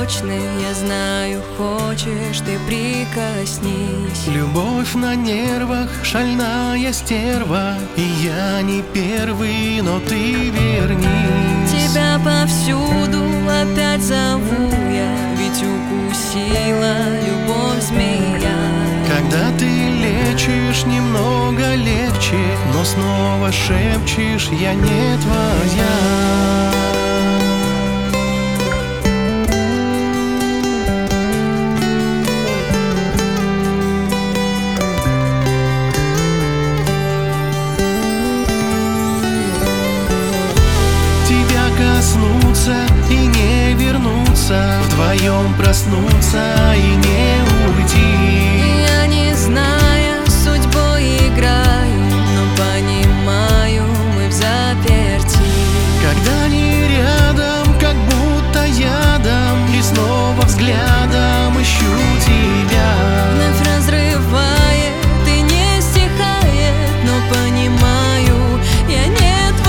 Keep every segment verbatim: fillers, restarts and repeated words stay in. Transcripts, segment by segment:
порочный, я знаю, хочешь, ты прикоснись. Любовь на нервах, шальная стерва, и я не первый, но ты вернись. Тебя повсюду опять зову я, ведь укусила любовь змея. Когда ты лечишь, немного легче, но снова шепчешь, я не твоя. Коснуться и не вернуться, вдвоем проснуться и не уйти. Я не зная, судьбой играю, но понимаю, мы в заперти. Когда не рядом, как будто ядом, и снова взглядом ищу тебя. Вновь разрывает и не стихает, но понимаю, я не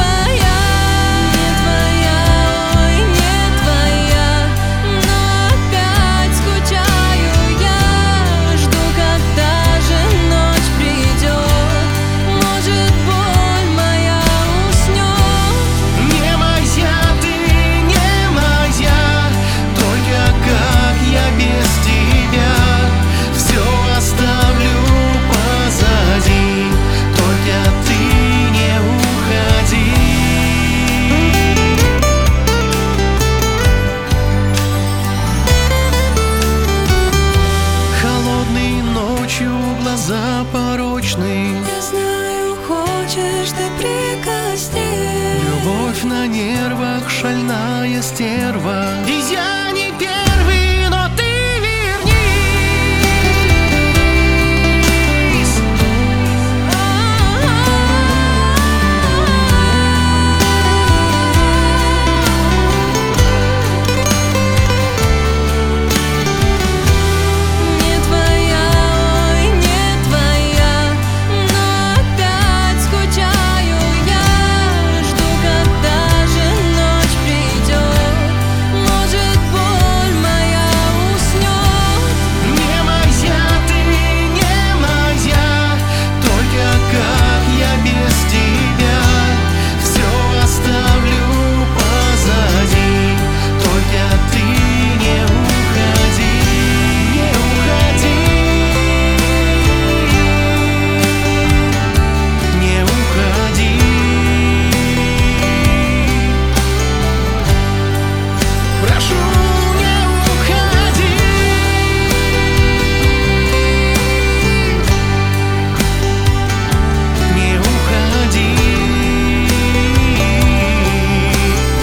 глаза порочные. Я знаю, хочешь, ты прикоснись. Любовь на нервах, шальная стерва, и я не первый, но ты вернись.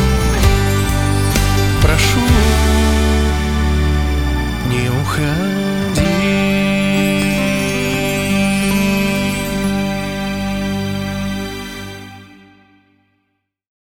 Не уходи.